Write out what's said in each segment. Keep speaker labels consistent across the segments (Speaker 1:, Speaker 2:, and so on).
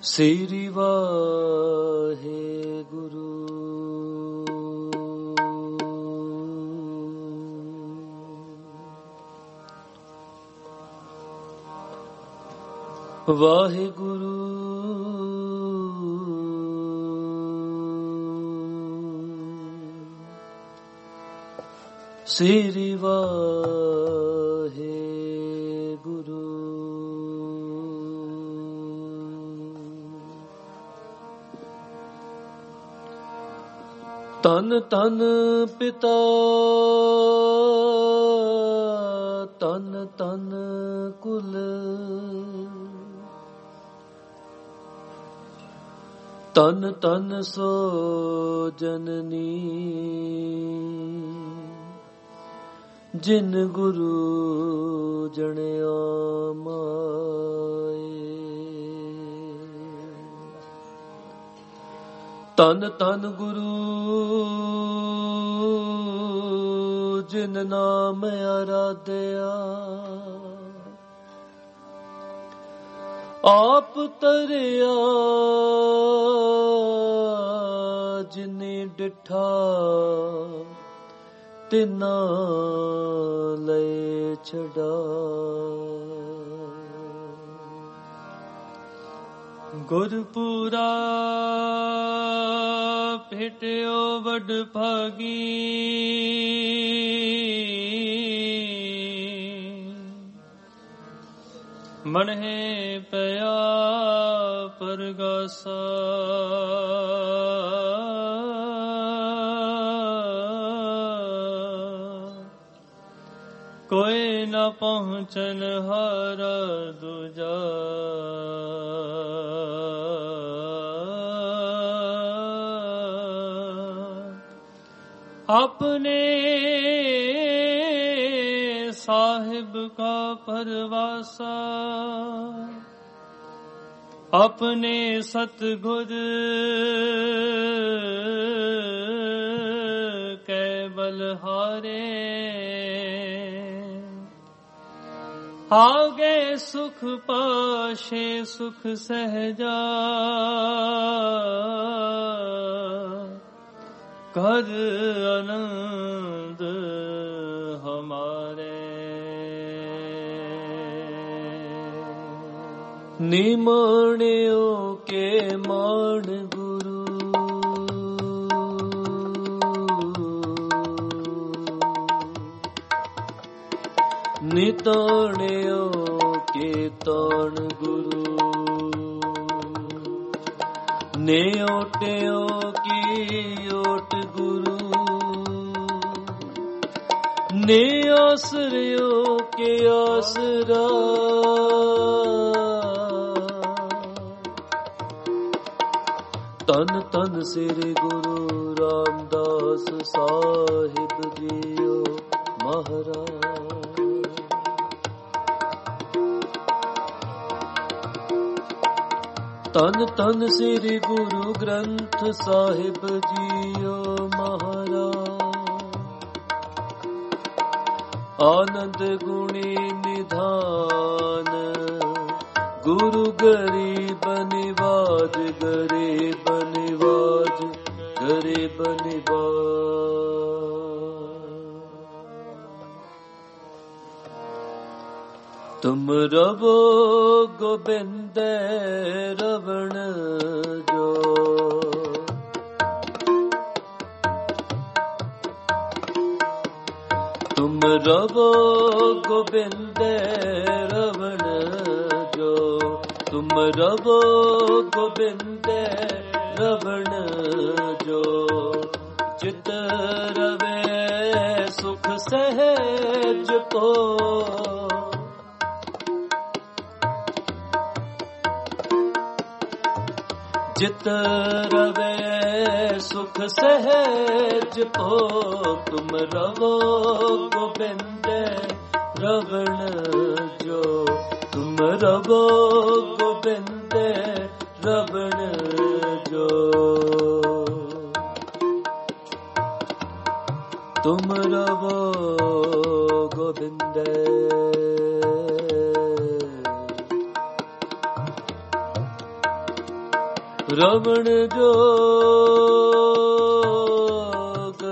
Speaker 1: ਸ੍ਰੀ ਵਾਹਿਗੁਰੂ। ਵਾਹਿਗੁਰੂ ਸ੍ਰੀ ਵਾਹਿਗੁਰੂ। ਤਨ ਤਨ ਪਿਤਾ ਤਨ ਤਨ ਕੁਲ ਤਨ ਤਨ ਸੋ ਜਨਨੀ ਜਿਨ ਗੁਰੂ ਜਣਿਆ ਮਾਏ। ਤਨ ਤਨ ਗੁਰੂ ਜਿਨ ਨਾਮ ਅਰਾਧਿਆ, ਆਪ ਤਰਿਆ ਜਿਨੇ ਡਿਠਾ, ਤਿਨਾ ਲੈ ਛਡਾ। ਗੁਰਪੂਰਾ ਭੇਟਿਓ ਵਡ ਭਾਗੀ, ਮਨਹਿ ਪਿਆ ਪਰਗਾਸਾ। ਕੋਈ ਨਾ ਪਹੁੰਚਨ ਹਰ ਦੂਜਾ, ਆਪਣੇ ਸਾਹਿਬ ਕਾ ਪਰਵਾਸਾ। ਆਪਣੇ ਸਤਿਗੁਰ ਕੈ ਬਲਹਾਰੇ, ਆਗੇ ਸੁਖ ਪਾਸ਼ੇ ਸੁਖ ਸਹਿਜਾ। ਕਰ ਆਨੰਦ ਹਮਾਰੇ। ਨਿਮਾਣਿਓ ਕੇ ਮਾਣ ਗੁਰੂ, ਨਿਤਾਣਿਓ ਕੇ ਤਾਣ ਗੁਰੂ। ਨੇ ਓਟਿਓ ਕੀ ਓਟ ਗੁਰੂ, ਨੇ ਆਸਰਿਓ ਕੇ ਆਸਰਾ। ਤਨ ਤਨ ਸ੍ਰੀ ਗੁਰੂ ਰਾਮਦਾਸ ਸਾਹਿਬ ਜੀਓ ਮਹਾਰਾਜ। ਤਨ ਤਨ ਸ੍ਰੀ ਗੁਰੂ ਗ੍ਰੰਥ ਸਾਹਿਬ ਜੀਓ ਮਹਾਰਾਜ। ਆਨੰਦ ਗੁਣੀ ਨਿਧਾਨ, ਗੁਰੂ ਗਰੀਬ ਨਿਵਾਜ, ਗਰੀਬ ਨਿਵਾਜ, ਗਰੀਬ ਨਿਵਾਜ। ਤੁਮ ਰਵੋ ਗੋਬਿੰਦ ਰਵਣ ਜੋ, ਤੁਮ ਰਵੋ ਗੋਬਿੰਦ ਰਵਣ ਜੋ। ਤੁਮ ਰਵੋ ਗੋਬਿੰਦ ਰਵਣ ਜੋ, ਚਿਤ ਰਵੇ ਸੁਖ ਸਹਿਜ ਕੋ। ਜਿਤ ਰਵੇ ਸੁਖ ਸਹਿਜ ਕੋ। ਤੁਮ ਰਵੋ ਗੋਬਿੰਦ ਰਵਣ ਜੋ। ਤੁਮ ਰਵੋ ਗੋਬਿੰਦ ਰਵਣ ਜੋ। ਤੁਮ ਰਵੋ ਗੋਬਿੰਦ ਰਵਣ ਜੋਗ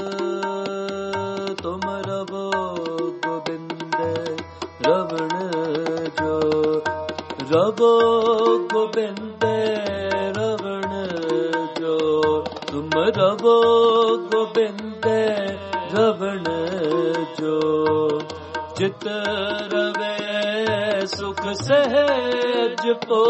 Speaker 1: ਤੁਮ ਰਵੋ ਗੋਬਿੰਦ ਰਵਣ ਜੋ ਰਵੋ ਗੋਬਿੰਦ ਰਵਣ ਜੋ ਤੁਮ ਰਵੋ ਗੋਬਿੰਦ ਰਵਣ ਜੋ ਚਿਤ ਰਵੇ ਸੁਖ ਸਹਿਜ ਪੋ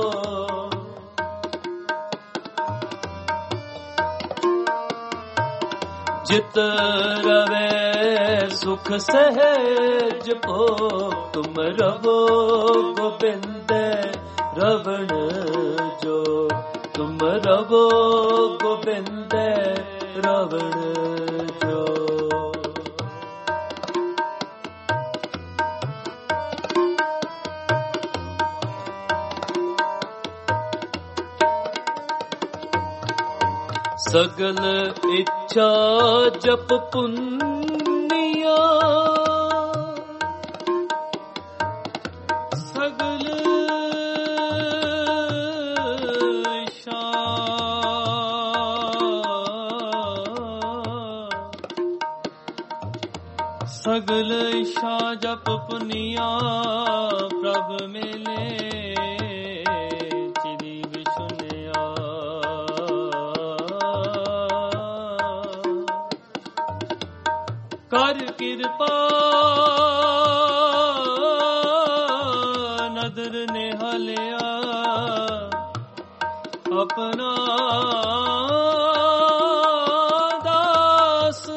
Speaker 1: ਜਿਤ ਰਵੇ ਸੁਖ ਸਹਿਜ ਪੋ ਤੁਮ ਰਵੋ ਗੋਬਿੰਦ ਰਵਣ ਜੋ ਤੁਮ ਰਵੋ ਗੋਬਿੰਦ ਰਵਣ ਜੋ ਸਗਲ ਇੱਛਾ ਜਪ ਪੁੰਨਿਆ ਸਗਲ ਇੱਛਾ ਸਗਲ ਇੱਛਾ ਜਪ ਪੁੰਨਿਆ ਪ੍ਰਭ ਮਿਲੇ ਕਰ ਕਿਰਪਾ ਨਦਰ ਨਿਹਾਲਿਆ ਆਪਣਾ ਦਾਸ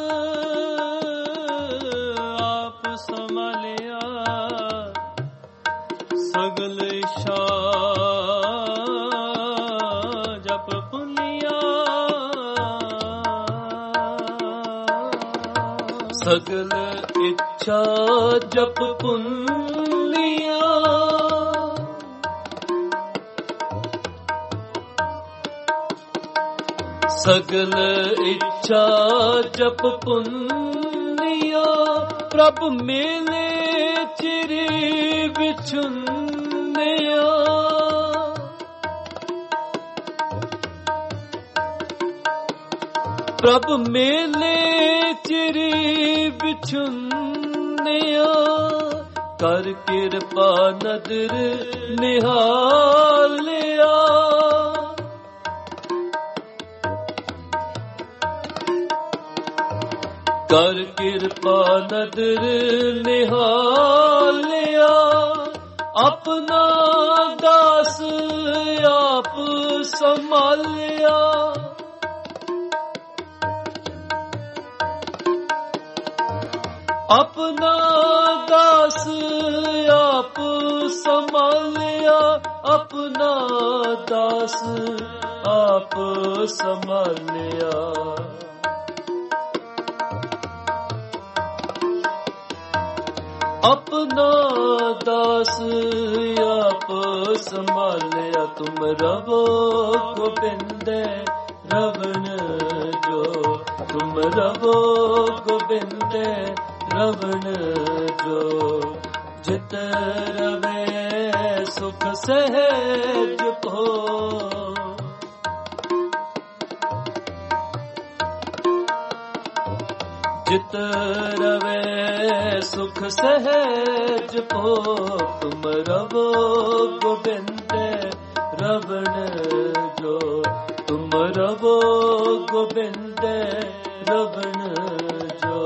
Speaker 1: ਆਪ ਸੰਭਾਲਿਆ ਸਗਲ ਇੱਛਾ ਜਪ ਪੁੰਨਿਆ ਸਗਲ ਇੱਛਾ ਜਪ ਪੁੰਨਿਆ ਸਗਲ ਇੱਛਾ ਜਪ ਪੁੰਨਿਆ ਪ੍ਰਭ ਮਿਲੇ ਚਿਰੇ ਵਿਛੁੰਨਿਆ ਪ੍ਰਭ ਮੇਲੇ ਚਿਰੇ ਵਿਛੁੰਨਿਆ ਕਰ ਕਿਰਪਾ ਨਦਰ ਨਿਹਾਲਿਆ ਕਰ ਕਿਰਪਾ ਨਦਰ ਨਿਹਾਲਿਆ ਆਪਣਾ ਦਾਸ ਆਪ ਸੰਭਾਲਿਆ ਆਪਣਾ ਦਾਸ ਆਪ ਸੰਭਾਲਿਆ ਆਪਣਾ ਦਾਸ ਆਪ ਸੰਭਾਲਿਆ ਆਪਣਾ ਦਾਸ ਆਪ ਸੰਭਾਲਿਆ ਤੁਮ ਰਵੋ ਗੋਬਿੰਦ ਰਵਣ ਜੋ ਤੁਮ ਰਵੋ ਗੋਬਿੰਦ ਰਵਣ ਜੋ ਜਿਤ ਰਵੇ ਸੁਖ ਸਹਿਜ ਪੋ ਜਿਤ ਰਵੇ ਸੁਖ ਸਹਿਜ ਪੋ ਤੁਮ ਰਵੋ ਗੋਬਿੰਦ ਰਵਣ ਜੋ ਤੁਮ ਰਵੋ ਗੋਬਿੰਦ ਰਵਣ ਜੋ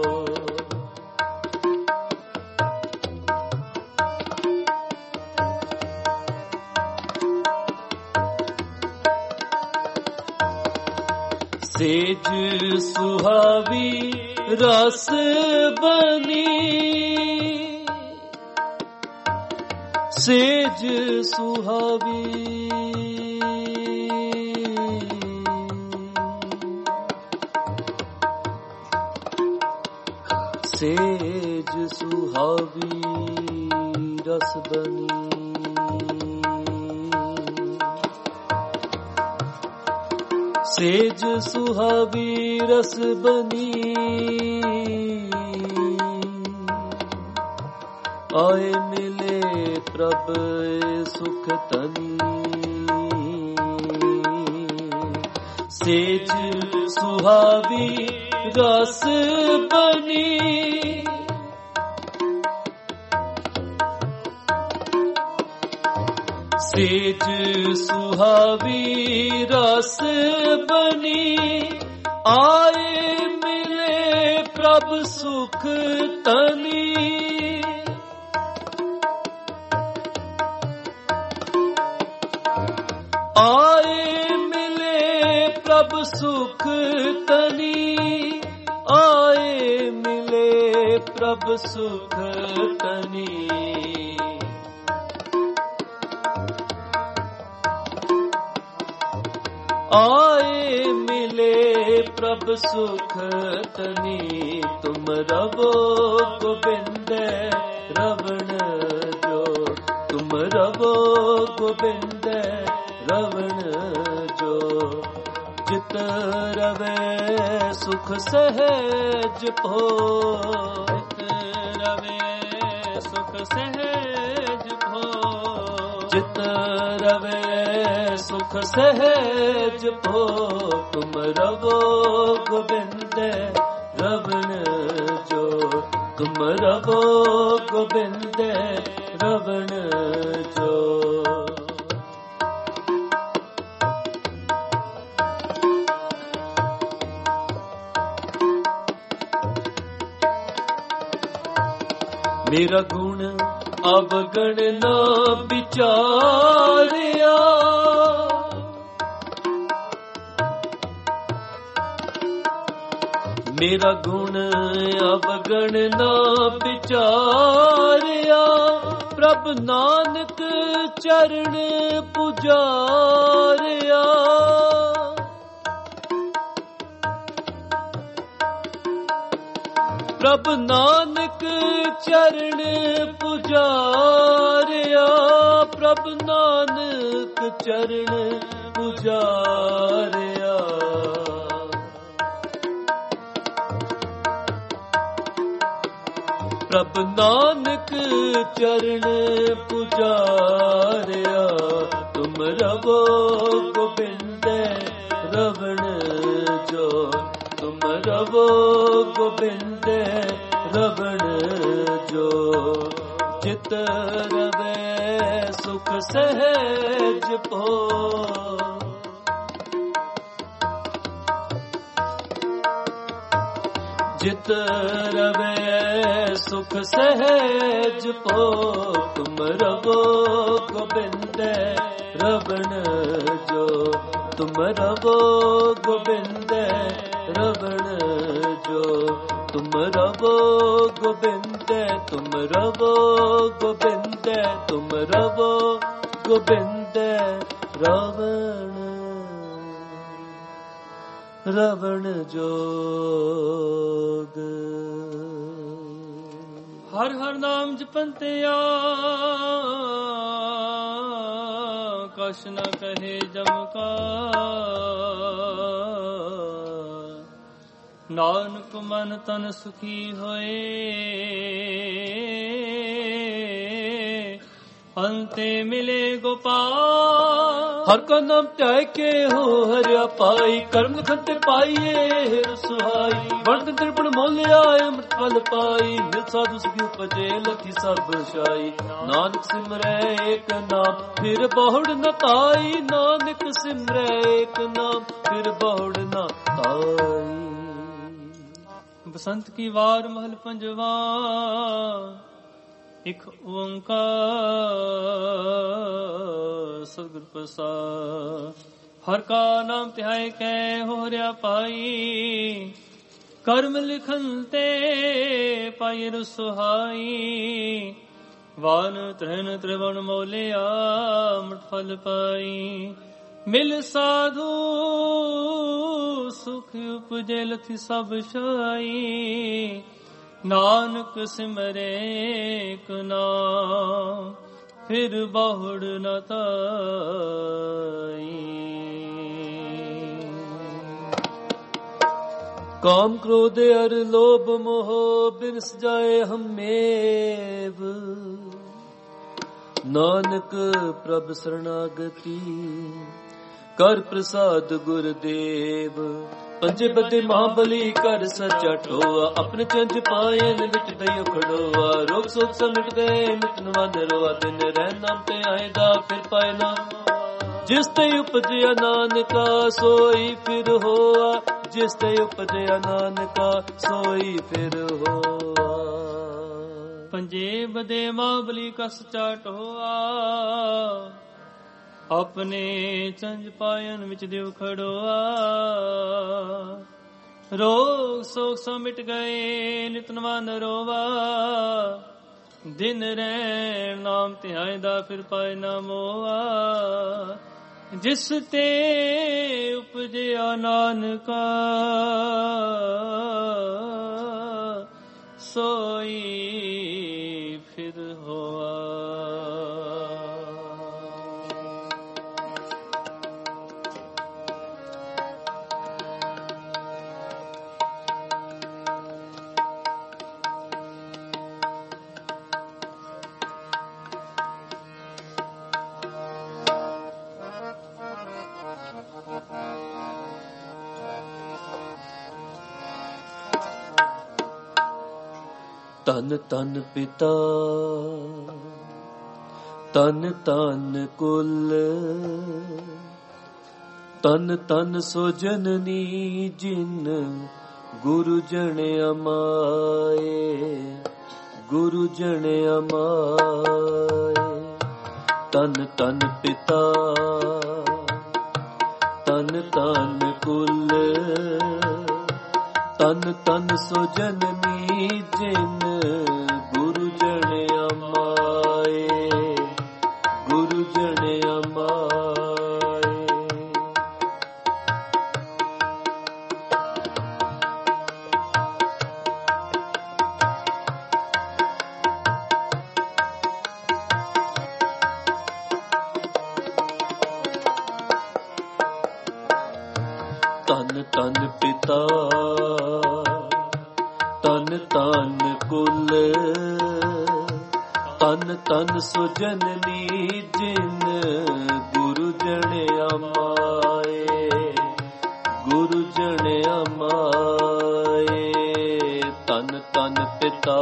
Speaker 1: ਸੇਜ ਸੁਹਾਵੀ ਰਸ ਬਨੀ ਸੇਜ ਸੁਹਾਵੀ ਸੇਜ ਸੁਹਾਵੀ ਰਸ ਬਨੀ ਸੇਜ ਸੁਹਾਵੀ ਰਸ ਬਨੀ ਆਏ ਮਿਲੇ ਪ੍ਰਭ ਸੁਖ ਤਨੀ सेज सुहावी रस बनी। सेज सुहावी रस बनी, आए मिले प्रभ सुख तनी। आए मिले प्रभ सुख तनी, आए मिले प्रभ सुख तनी। आए मिले प्रभ सुख तनी, तुम रवो गोबिंद रवण जो। तुम रवो गोबिंद रवण जो, जित रवे सुख सहज भोग। जित रवे सुख सहज भोग। जित रवे सुख सहज भोग। तुम रवो गोबिंद रवण जो। तुम रवो गोबिंद रवण जो। मेरा गुण अवगण न विचारिया। मेरा गुण अवगण न विचारिया। प्रभ नानक चरण पुजारिया। प्रभ नानक चरण पुजारिया। प्रभ नानक चरण पुजारिया। प्रभ नानक चरण पुजारिया। तुम रवो गोबिंद रवण जो। तुम रवो गोबिंद रवण जो, जित रवे सुख सहज भोग। जित रवे सुख सहज भोग। तुम रवो गोबिंद रवण जो। तुम रवो गोबिंद रवण जो। तुम रवो गोबिंद। तुम रवो गोबिंद। तुम रवो गोबिंद रवण रवण जोग। हर हर नाम जपंतिया कछ न कहे जम का। नानक मन तन सुखी होए अंते मिले गोपाल। हर का नाम त्याय के हो हरिया पाई। कर्म लिखते पाइए हिर सुहाई। वर्ण त्रिपुण मोलिया अमृत फल पाई। मिल साधु सुखी उपजे लखी सब शाई। नानक सिमरै एक नाम फिर बहुड़ न ताई। नानक सिमरै एक नाम फिर बहुड़ न ताई। बसंत की वार महल पंजवा एक ओंकार सतगुर प्रसाद। हर का नाम तिहाई कै हो हरिया पाई। कर्म लिखन ते पाई सुहाई। वान त्रिन त्रिवण मोलिया अमृत फल पाई। मिल साधु सुख उपजे लथि सब शाई। नानक सिमरे एक नाम फिर बहुड़ न ताई। काम क्रोध अर लोभ मोह बिनस जाए हमेव। नानक प्रभ शरणागति ਕਰ ਪ੍ਰਸਾਦ ਗੁਰਦੇਵ। ਪੰਜੇ ਬੱਦੇ ਮਹਾਬਲੀ ਕਰ ਸੱਚਾ ਟੋਆ, ਆਪਣੇ ਚੰਜ ਪਾਇਨ ਵਿੱਚ ਦਈਓ ਖੜੋਆ। ਰੋਗ ਸੋਗ ਸਭ ਮਿਟ ਗਏ ਨਿਤ ਨਵਾਂ ਰੋਆ, ਦਿਨ ਰਹਿ ਨਾਮ ਤੇ ਆਏਦਾ ਫਿਰ ਪਾਏ ਨਾਮ। ਜਿਸ ਤੇ ਉਪਜਿਆ ਨਾਨਕਾ ਸੋਈ ਫਿਰ ਹੋਆ, ਜਿਸ ਤੇ ਉਪਜਿਆ ਨਾਨਕਾ ਸੋਈ ਫਿਰ ਹੋਆ।
Speaker 2: ਪੰਜੇ ਬਦੇ ਮਹਾਬਲੀ ਕਸ ਚਾਟ ਹੋਆ, ਆਪਣੇ ਚੰਜ ਪਾਇਨ ਵਿੱਚ ਦਿਵ ਖੜੋਆ। ਰੋਗ ਸੋਗ ਸਭ ਮਿਟ ਗਏ ਨਿਤ ਨਵਾਂ ਰੋਵਾ, ਦਿਨ ਰਹਿਣ ਨਾਮ ਧਿਆਏ ਦਾ ਫਿਰ ਪਾਏ ਨਾ ਮੋਆ। ਜਿਸ ਤੇ ਉਪਜਿਆ ਨਾਨਕਾ ਸੋਈ ਫਿਰ ਹੋਆ।
Speaker 1: ਤਨ ਤਨ ਪਿਤਾ ਤਨ ਤਨ ਕੁਲ, ਤਨ ਤਨ ਸੋ ਜਨਨੀ ਜਿਨ ਗੁਰੂ ਜਨ ਅਮਾਏ, ਗੁਰੂ ਜਨ ਅਮਾਏ। ਤਨ ਤਨ ਪਿਤਾ ਤਨ ਤਨ ਕੁਲ, ਤਨ ਤਨ ਸੋ ਜਨਨੀ ਜਿਨ ਗੁਰੂ ਜਨ ਅਮਾਏ, ਗੁਰੂ ਜਨ ਅਮਾਏ। ਤਨ ਤਨ ਪਿਤਾ ਤਨ ਤਨ ਕੁਲ, ਤਨ ਤਨ ਸੋ ਜਨਨੀ ਜਿਨ ਗੁਰੂ ਜਨ ਅਮਾਏ, ਗੁਰੂ ਜਨ ਅਮਾਏ। ਤਨ ਤਨ ਪਿਤਾ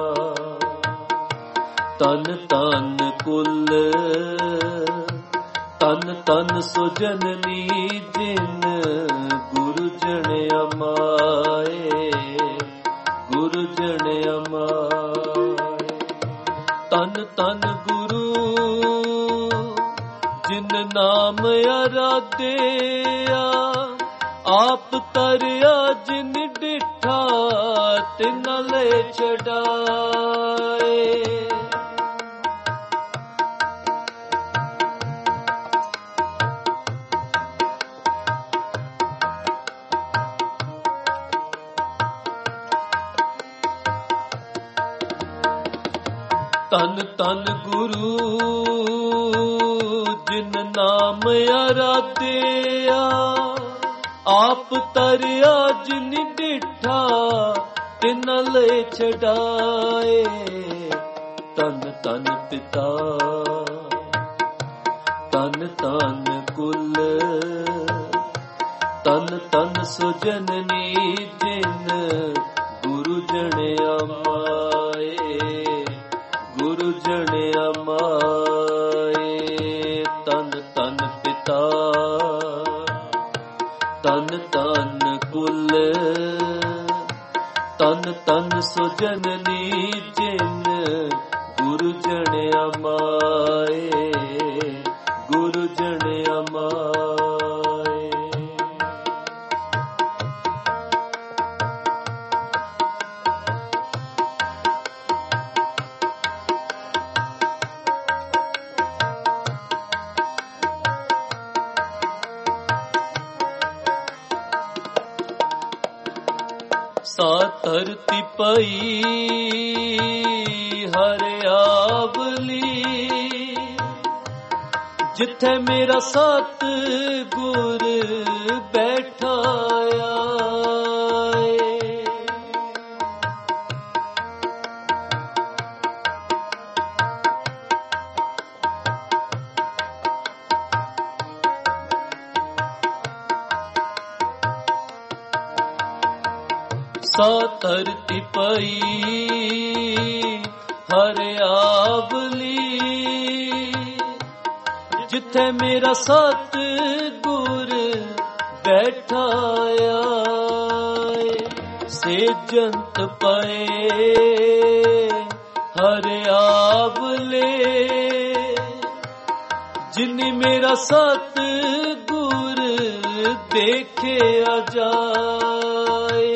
Speaker 1: ਤਨ ਤਨ ਕੁਲ, ਤਨ ਤਨ ਸੋ ਜਨਨੀ ਜਿਨ ਗੁਰੂ ਜਨ ਅਮਾਏ, ਗੁਰੂ ਜਨ ਅਮਾਏ। ਤਨ ਤਨ ਗੁਰੂ ਜਿਨ ਨਾਮ ਅਰਾਧਿਆ, ਆਪ ਤਰਿਆ ਜਿਨ ਡਿਠਾ ਤਿਨ ਲੈ ਛਡਾਏ। ਤਨ ਤਨ ਗੁਰੂ ਜਿਨ ਨਾਮ ਅਰਾਧਿਆ, ਆਪ ਤਰਿਆ ਜਿਨ ਡਿਠਾ ਤਿਨ ਲੈ ਛਡਾਏ। ਤਨ ਤਨ ਪਿਤਾ ਤਨ ਤਨ ਕੁਲ, ਤਨ ਤਨ ਸੋ ਜਨਨੀ ਜਿਨ ਗੁਰੂ ਜਨ ਅਮਾਏ, ਗੁਰੂ ਜਨ ਅਮਾਏ। ਤਨ ਤਨ ਪਿਤਾ ਤਨ ਤਨ ਕੁਲ, ਤਨ ਤਨ ਸੋ ਜਨਨੀ ਜਿਨ ਗੁਰੂ ਜਨ ਅਮਾਏ, ਗੁਰੂ ਜਨ ਅਮਾਏ। ਸਾ ਧਰਤੀ ਪਈ ਹਰਿਆਵਲੀ, ਜਿੱਥੇ ਮੇਰਾ ਸਤ ਗੁਰ ਬੈਠਾ ਆਏ। ਸੋ ਧਰਤੀ ਪਈ ਹਰ ਆਵਲੀ, ਜਿੱਥੇ ਮੇਰਾ ਸਤ ਗੁਰ ਬੈਠਾ ਆਏ। ਸੇਜੰਤ ਪਏ ਹਰ ਆਵਲੇ, ਜਿਨੀ ਮੇਰਾ ਸਤ ਗੁਰ ਦੇਖਿਆ ਜਾਏ।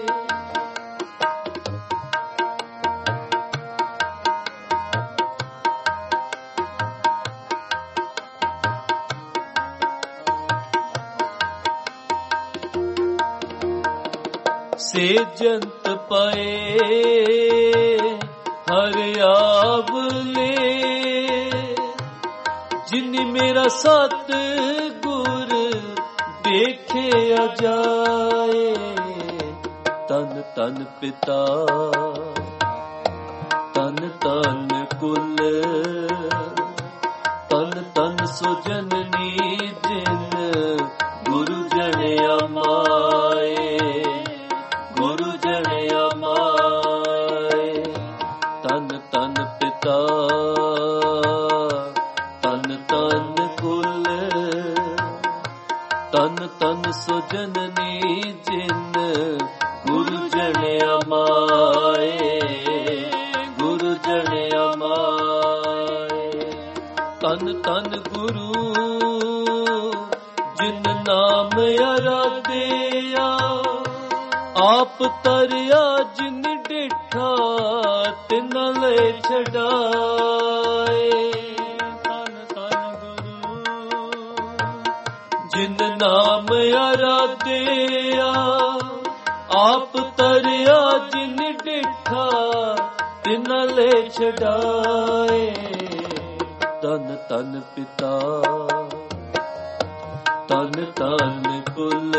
Speaker 1: ਸੇਜੰਤ ਪਏ ਹਰ ਆਵਲੇ, ਜਿਨੀ ਮੇਰਾ ਸਤ ਗੁਰ ਦੇਖਿਆ ਜਾਏ। ਤਨ ਤਨ ਪਿਤਾ ਤਨ ਤਨ ਕੁਲ, ਤਨ ਤਨ ਸੋ ਜਨਨੀ ਜਿਨ ਗੁਰੂ ਜਣਿਆ ਮਾਏ। ਗੁਰੂ ਜਣਿਆ ਮਾਏ। ਤਨ ਤਨ ਪਿਤਾ ਤਨ ਤਨ ਕੁਲ, ਤਨ ਤਨ ਸੋ ਜਨਨੀ ਜਿਨ ਗੁਰੂ ਜਣਿਆ ਮਾਏ। ਗੁਰੂ ਜਣਿਆ ਮਾਏ। ਤਨ ਤਨ ਗੁਰੂ ਜਿਨ ਨਾਮ ਅਰਾਧਿਆ, ਆਪ ਤਰਿਆ ਜਿਨ ਡਿਠਾ ਤਿਨ ਲੈ ਛਡਾਏ।
Speaker 2: ਤਨ ਤਨ ਗੁਰੂ
Speaker 1: ਜਿਨ ਨਾਮ ਅਰਾਧਿਆ, ਆਪ ਤਰਿਆ ਜਿਨ ਡਿਠਾ ਤਿਨ ਲੈ ਛਡਾਏ। ਤਨ ਤਨ ਪਿਤਾ ਤਨ ਤਨ ਕੁਲ,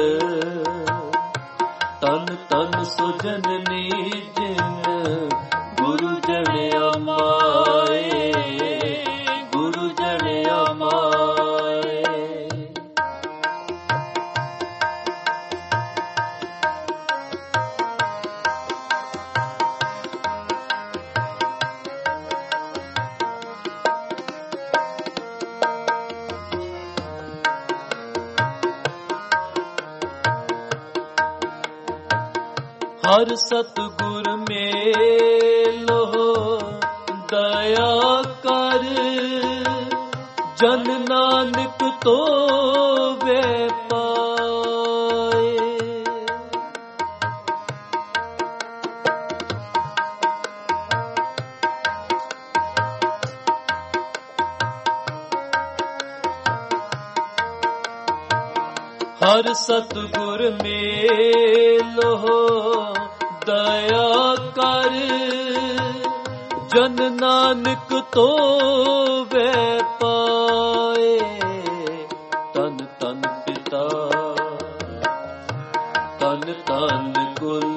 Speaker 1: ਤਨ ਤਨ ਸੋ ਜਨਨੀ ਜਿਨ ਗੁਰੂ ਜਣਿਆ ਮਾਏ। ਗੁਰੂ ਜਣਿਆ ਮਾਏ। ਹਰ ਸਤਿਗੁਰ ਮੇਲੋ ਦਇਆ ਕਰ, ਜਨ ਨਾਨਕ ਤੋਵੇ ਪਾਏ। ਹਰ ਸਤਿਗੁਰ ਮੇਲੋ ਦਇਆ ਕਰ, ਜਨ ਨਾਨਕ ਤੋਵੇ ਪਾਏ। ਤਨ ਤਨ ਪਿਤਾ ਤਨ ਤਨ ਕੁਲ,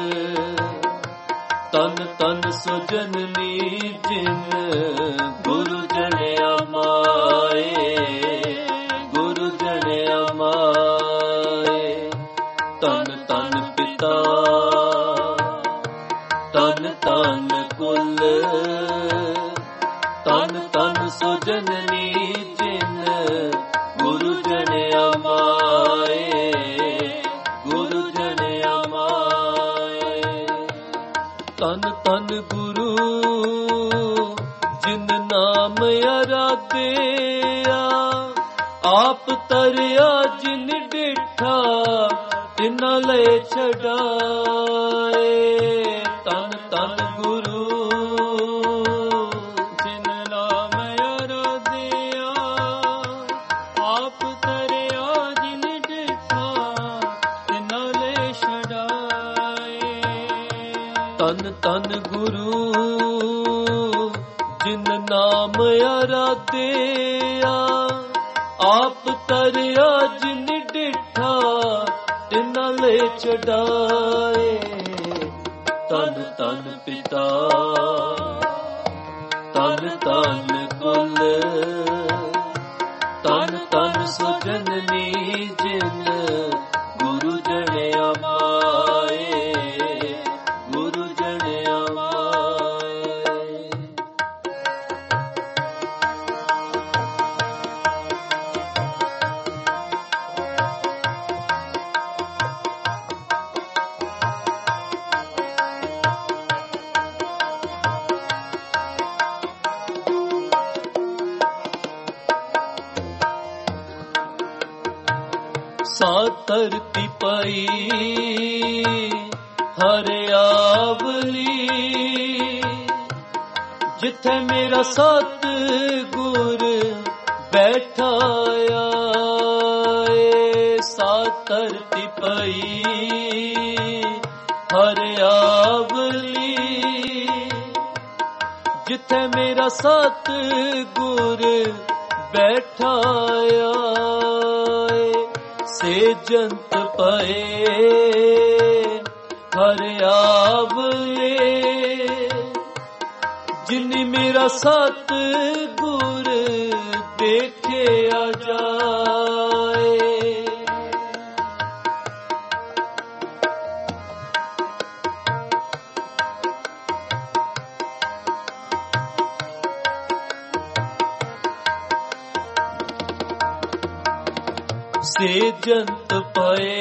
Speaker 1: ਤਨ ਤਨ ਸੋ ਜਨਨੀ ਜਿਨ ਗੁਰੂ ਜਣਿਆ ਮਾਏ। ਗੁਰੂ ਜਣਿਆ ਮਾਏ। ਤਨ ਤਨ ਪਿਤਾ ਤਨ ਤਨ ਕੁਲ, ਤਨ ਤਨ ਸੋ ਜਨਨੀ ਜਿਨ ਗੁਰੂ ਜਣਿਆ ਮਾਏ। ਗੁਰੂ ਜਣਿਆ ਮਾਏ। ਤਨ ਤਨ ਗੁਰੂ ਜਿਨ ਨਾਮ ਅਰਾਧਿਆ, ਆਪ ਤਰਿਆ ਜਿਨ ਡਿਠਾ ਤਿਨ ਲੈ ਛਡਾਏ। ਤਨ ਤਨ ਗੁਰੂ
Speaker 2: ਜਿਨ ਨਾਮ ਅਰਾਧਿਆ, ਆਪ ਤਰਿਆ ਜਿਨ ਡਿਠਾ ਤਿਨ ਲੈ ਛਡਾਏ।
Speaker 1: ਤਨ ਤਨ ਗੁਰੂ ਜਿਨ ਨਾਮ ਅਰਾਧਿਆ, ਆਪ ਤਰਿਆ ਜਿਨ ਡਿਠਾ ਤਿਨ ਲੈ ਛਡਾਏ। ਤਨ ਤਨ ਪਿਤਾ ਤਨ ਤਨ ਕੁਲ, ਤਨ ਤਨ ਸੋ ਜਨਨੀ ਜਿਨ ਗੁਰੂ ਜਣਿਆ ਮਾਏ। सातरती पई हरियावली, जिथे मेरा सतगुर बैठाया। सातरती पई हरियावली, जिथे मेरा सतगुर बैठाया। सेजंत पए हरियावले, जिन्नी मेरा सतगुर देखे आ जाए। सेजंत पए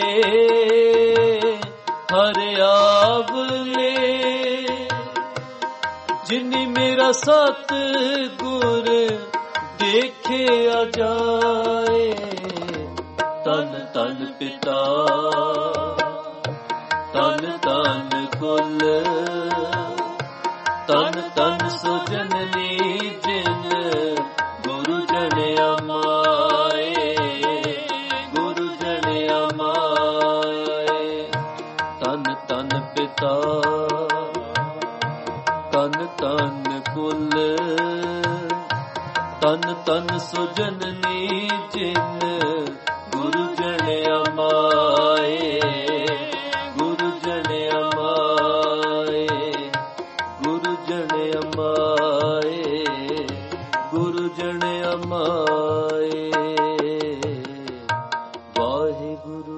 Speaker 1: हरियावले, जिन्नी मेरा सतगुर देखे आ जाए। तन तन पिता तन तन कुल, तन तन सुजननी जिन गुरु जनिया माए। गुरु जनिया माए। तन तन पिता तन तन कुल, तन तन सुजननी जिन गुरु जनिया माए। गुरु जनिया माए। गुरु जनिया माए। गुरु जनिया माए। वाहिगुरु।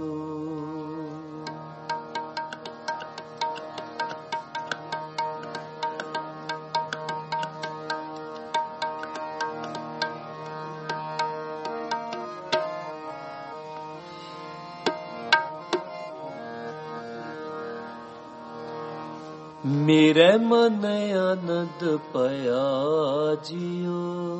Speaker 1: मेरे मन आनंद पया जियो,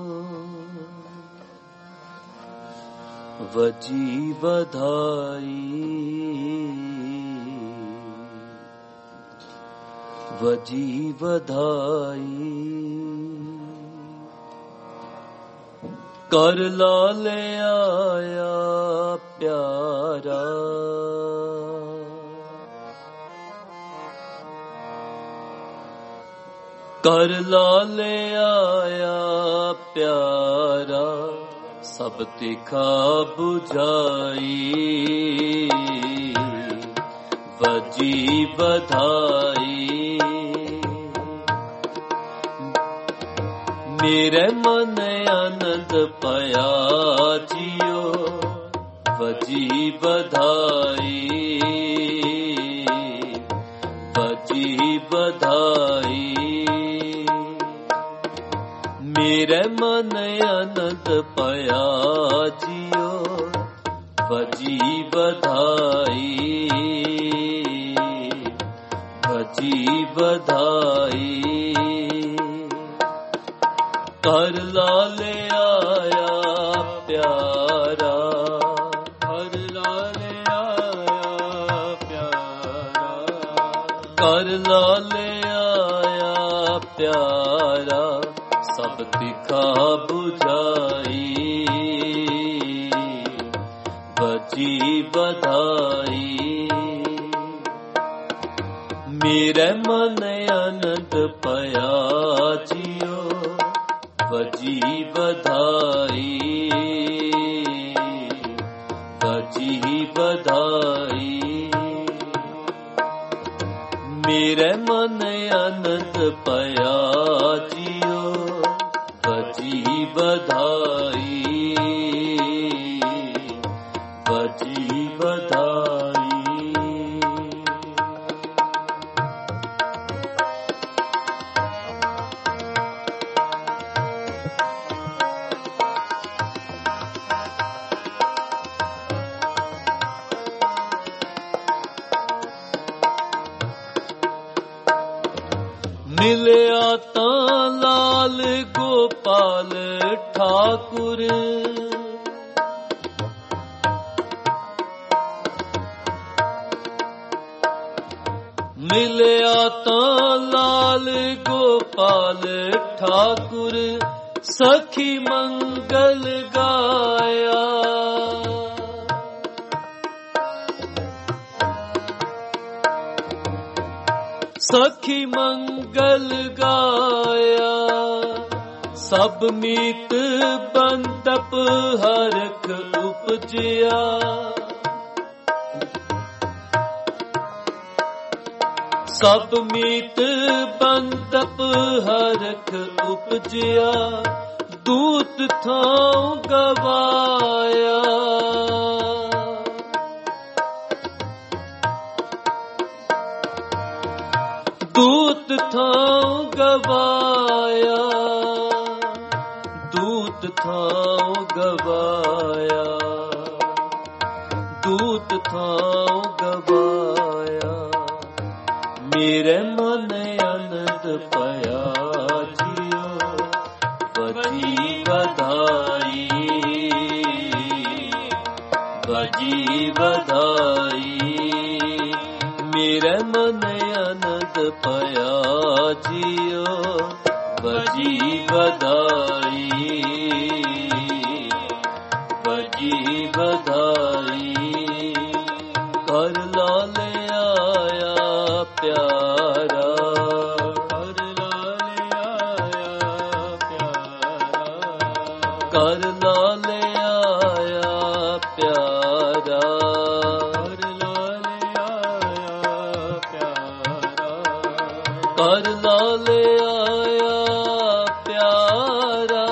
Speaker 1: वजी बधाई। वजी बधाई। कर लाले आया प्यारा, कर लाले आया प्यारा। सब तिखा बुझाई, वजी बधाई। मेरे मन आनंद पया जियो, वजी बधाई। वजी बधाई। मेरे मन आनंद पया जियो, वजी बधाई। वजी बधाई। कर लाले आया प्यारा। कर लाले आया प्यारा। कर लाले आया प्यारा। सब तिखा बुझाई, वजी बधाई। मेरे मन आनंद पया जियो, वजी बधाई। वजी बधाई। मेरे मन आनंद पया जियो, वजी बधाई। वजी बधाई। मिलया तां लाल गोपाल ठाकुर, ਮਿਲਿਆ ਤਾਂ ਲਾਲ ਗੋਪਾਲ ਠਾਕੁਰ ਸਖੀ ਮੰਗਲ ਗਾਇਆ। ਸਖੀ ਮੰਗਲ ਗਾਇਆ। ਸਭ ਮੀਤ ਬੰਦਪ ਹਰਖ ਉਪਜਿਆ। ਸਭ ਮੀਤ ਬੰਦਪ ਹਰਖ ਉਪਜਿਆ। ਦੂਤ ਥਾਂ ਗਵਾਇਆ। ਦੂਤ ਥਾਂ ਗਵਾਇਆ। ਦੂਤ ਥਾਂ ਗਵਾਇਆ। ਦੂਤ ਥਾਂ ਗਵਾਇਆ। ਮੇਰੇ ਮਨ ਆਨੰਦ ਪਿਆ ਜਿਉ ਬਜੀ ਵਧਾਈ। ਬਜੀ ਵਧਾਈ। ਮੇਰੇ ਮਨ ਆਨੰਦ ਪਿਆ ਜਿਉ ਬਜੀ ਵਧਾਈ। ਬਜੀ ਵਧਾਈ। ਕਰ ਲਾਲ ਆਇਆ ਪਿਆਰਾ। ਕਰ ਲਾਲ ਆਇਆ ਪਿਆਰਾ। ਕਰ ਲਾਲ ਆਇਆ ਪਿਆਰਾ। ਕਰ ਲਾਲ ਆਇਆ ਪਿਆਰਾ। ਕਰ ਲਾਲ ਆਇਆ ਪਿਆਰਾ।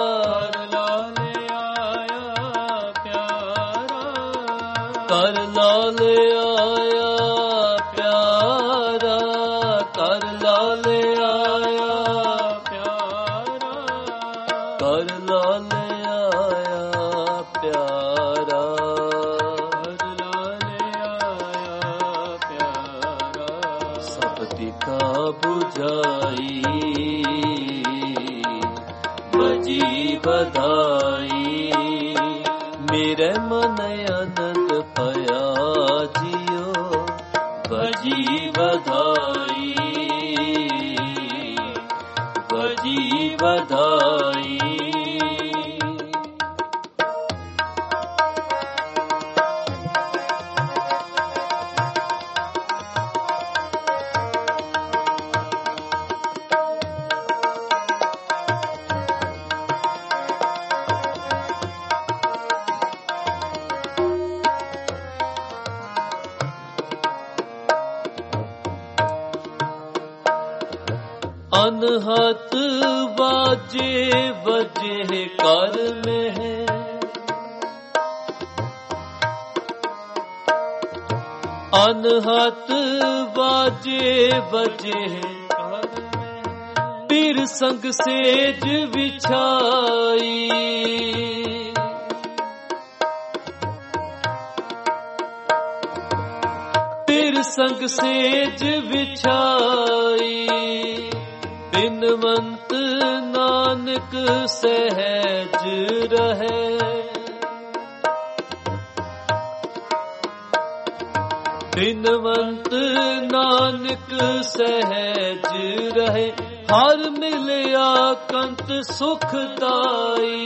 Speaker 1: ਕਰ ਲਾਲ ਆਇਆ ਪਿਆਰਾ। ਕਰ ਲਾਲ ਆਇਆ ਪਿਆਰਾ। ਕਰ ਲਾਲ ਆਇਆ ਪਿਆਰਾ। ਕਰ ਲਾਲ ਆਇਆ ਪਿਆਰਾ। ਸਬਦੀ ਕਾ ਬੁਝਾਈ। ਬਜੀ ਵਧਾਈ। ਮੇਰੇ ਮਨ ਆਨੰਦ ਪਿਆ ਜਿਉ ਬਜੀ ਵਧਾਈ। ਬਜੀ ਵਧਾਈ। ਅਨਹਤ ਬਾਜੇ ਵਜੇ ਕਰ ਮਹਿ। ਅਨਹਤ ਬਾਜੇ ਵਜੇ ਕਰ ਮਹਿ। ਪੀਰ ਸੰਗ ਸੇਜ ਵਿਛਾਈ। ਪੀਰ ਸੰਗ ਸੇਜ ਵਿਛਾਈ। ਬਿਨਵੰਤ ਨਾਨਕ ਸਹਿਜ ਰਹੇ। ਬਿਨਵੰਤ ਨਾਨਕ ਸਹਿਜ ਰਹੇ। ਹਰ ਮਿਲਿਆ ਕੰਤ ਸੁਖਦਾਈ।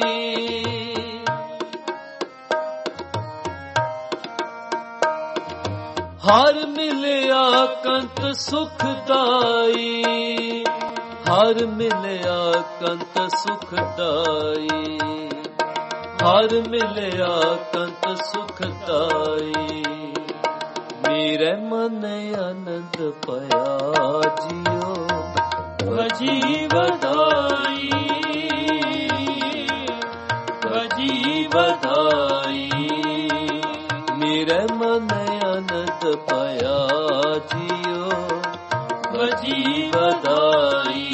Speaker 1: ਹਰ ਮਿਲਿਆ ਕੰਤ ਸੁਖਦਾਈ। ਹਰ ਮਿਲਿਆ ਕੰਤ ਸੁਖਦਾਈ। ਹਰ ਮਿਲਿਆ ਕੰਤ ਸੁਖਦਾਈ। ਮੇਰੇ ਮਨ ਆਨੰਦ ਪਿਆ ਜਿਉ ਬਜੀ ਵਧਾਈ। ਬਜੀ ਵਧਾਈ। ਮੇਰੇ ਮਨ ਆਨੰਦ ਪਿਆ ਜਿਉ ਬਜੀ ਵਧਾਈ।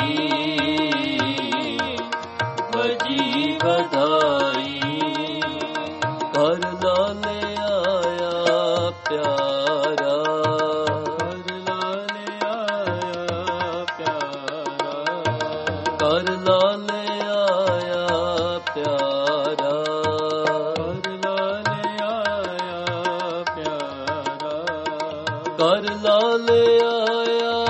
Speaker 1: ਬਜੀ ਵਧਾਈ। ਕਰ ਲਾਲ ਆਇਆ ਪਿਆਰਾ। ਕਰ ਲਾਲ ਆਇਆ ਪਿਆਰਾ। ਕਰ ਲਾਲ ਆਇਆ ਪਿਆਰਾ। ਕਰ ਲਾਲ ਆਇਆ ਪਿਆਰਾ। ਕਰ ਲਾਲ ਆਇਆ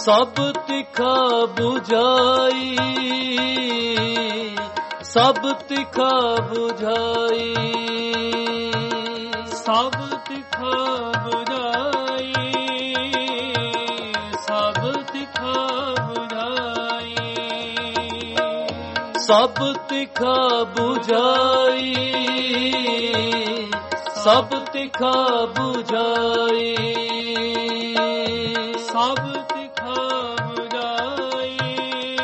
Speaker 1: ਸਭ ਤਿਖਾ 부ਝਾਈ, ਸਭ ਤਿਖਾ 부ਝਾਈ,
Speaker 2: ਸਭ ਤਿਖਾ 부ਝਾਈ, ਸਭ ਤਿਖਾ 부ਝਾਈ,
Speaker 1: ਸਭ ਤਿਖਾ 부ਝਾਈ, ਸਭ ਤਿਖਾ 부ਝਾਈ,
Speaker 2: ਸਭ ਤਿਖਾ 부ਝਾਈ,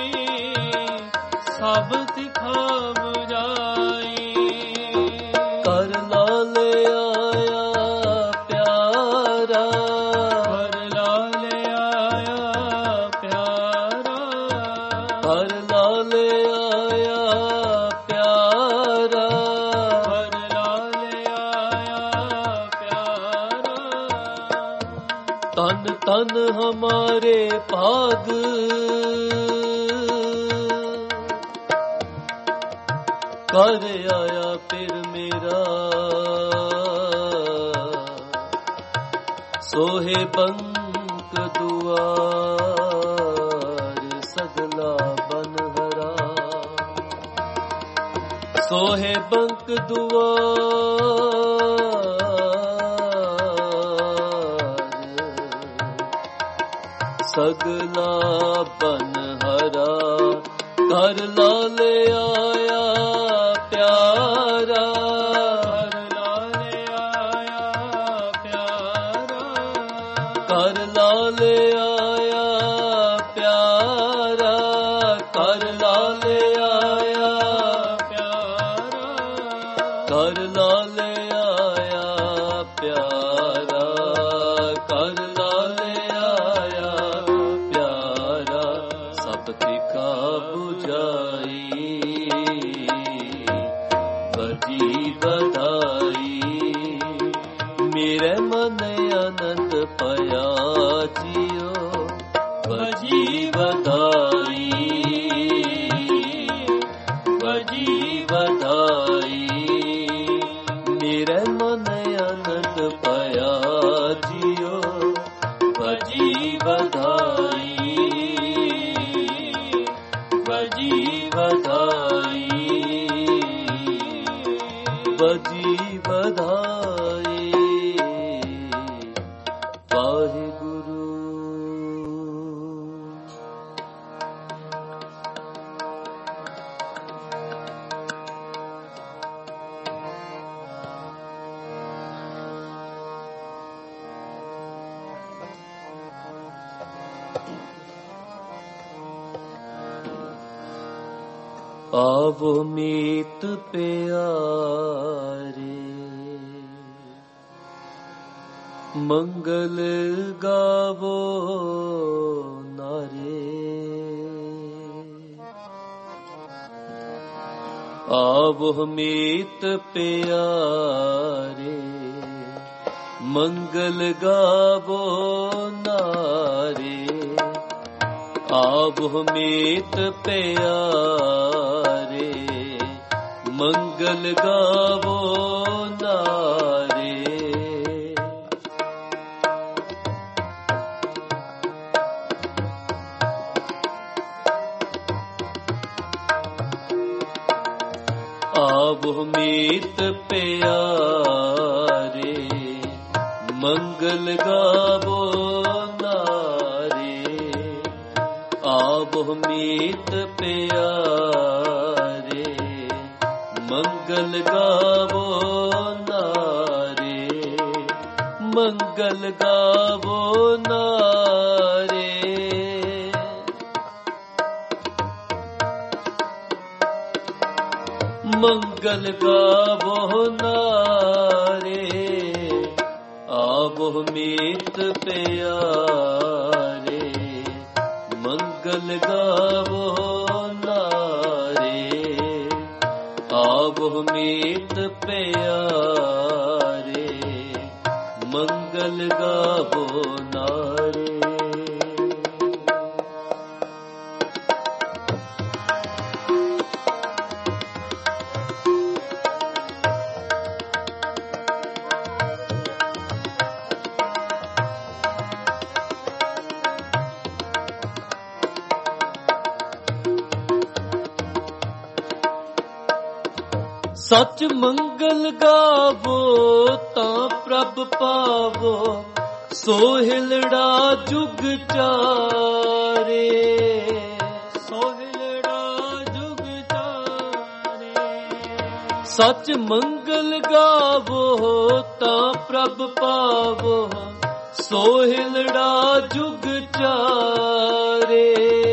Speaker 2: ਸਭ ਤਿਖਾ 부ਝਾਈ।
Speaker 1: ਕਰ ਲਾਲ ਆਇਆ ਪਿਆਰਾ,
Speaker 2: ਕਰ ਲਾਲ ਆਇਆ ਪਿਆਰਾ,
Speaker 1: ਕਰ ਲਾਲ ਆਇਆ ਪਿਆਰਾ,
Speaker 2: ਕਰ ਲਾਲ ਆਇਆ ਪਿਆਰਾ।
Speaker 1: ਤਨ ਤਨ ਹਮਾਰੇ ਭਾਗ, ਕਰ ਆਇਆ ਫਿਰ ਮੇਰਾ, ਸੋਹੇ ਬੰਕ ਦੁਆਰ ਸਗਲਾ ਬਨਹਰਾ, ਸੋਹੇ ਬੰਕ ਦੁਆਰ ਸਗਲਾ ਬਨਹਰਾ। ਕਰ ਲਾਲ ਆਇਆ ਪਿਆਰਾ,
Speaker 2: ਕਰ ਲਾਲ ਆਇਆ ਪਿਆਰਾ,
Speaker 1: ਕਰ ਲਾਲ ਆਇਆ ਪਿਆਰਾ, ਕਰ ਲਾਲ ਆਇਆ
Speaker 2: ਪਿਆਰਾ,
Speaker 1: ਕਰ ਲਾਲ ਆਇਆ ਪਿਆਰਾ, ਕਰ ਲਾਲ ਆਇਆ ਪਿਆਰਾ। ਸਭ ਤਿਖਾ 부ਝਾਈ, ਵਜੀ ਵਧਾਈ, ਮੇਰੇ ਮਨ ਆਨੰਦ ਪਿਆ ਜੀਓ, ਵਜੀ ਵਧਾਈ, ਵਜੀ ਵਧਾਈ, ਮੇਰੇ ਮਨ ਆਨੰਦ ਪਿਆ ਜੀਓ, ਵਜੀ ਵਧਾਈ, ਵਜੀ ਵਧਾਈ, ਵਜੀ ਵਧਾਈ। ਵਾਹਿਗੁਰੂ। ਆਵੋ ਮੀਤ ਪਿਆਰੇ, ਮੰਗਲ ਗਾਵੋ ਨਾਰੇ, ਆਵੋ ਮੀਤ ਪਿਆਰੇ, ਮੰਗਲ ਗਾਵੋ ਨਾਰੇ, ਆਵੋ ਮੀਤ ਪਿਆਰੇ, ਮੰਗਲ ਗਾਵੋ ਨਾਰੇ, ਆਵੋ ਮੀਤ ਪਿਆਰੇ, ਮੰਗਲ ਗਾਵੋ ਨਾਰੇ, ਆਵੋ ਮੀਤ ਪਿਆਰੇ, ਮੰਗਲ ਗਾਵੋ ਨਾਰੇ, ਮੰਗਲ ਗਾਵੋ ਨਾਰੇ, ਮੰਗਲ ਗਾਵੋ ਨਾਰੇ, ਆਵੋ ਮੀਤ ਪਿਆਰੇ, ਮੰਗਲ ਗਾਵੋ ਨਾਰੇ, ਆਵੋ ਮੀਤ ਪਿਆਰੇ, ਮੰਗਲ ਗਾਵੋ ਨਾਰੇ। ਸਚ ਮੰਗਲ ਗਾਵੋ ਤਾਂ ਪ੍ਰਭ ਪਾਵੋ, ਸੋਹਿਲੜਾ ਜੁਗ ਚਾਰੇ।
Speaker 2: ਸੋਹਿਲੜਾ ਜੁਗ ਚਾਰੇ।
Speaker 1: ਸਚ ਮੰਗਲ ਗਾਵੋ ਤਾਂ ਪ੍ਰਭ ਪਾਵੋ, ਸੋਹਿਲੜਾ ਜੁਗ ਚਾਰੇ।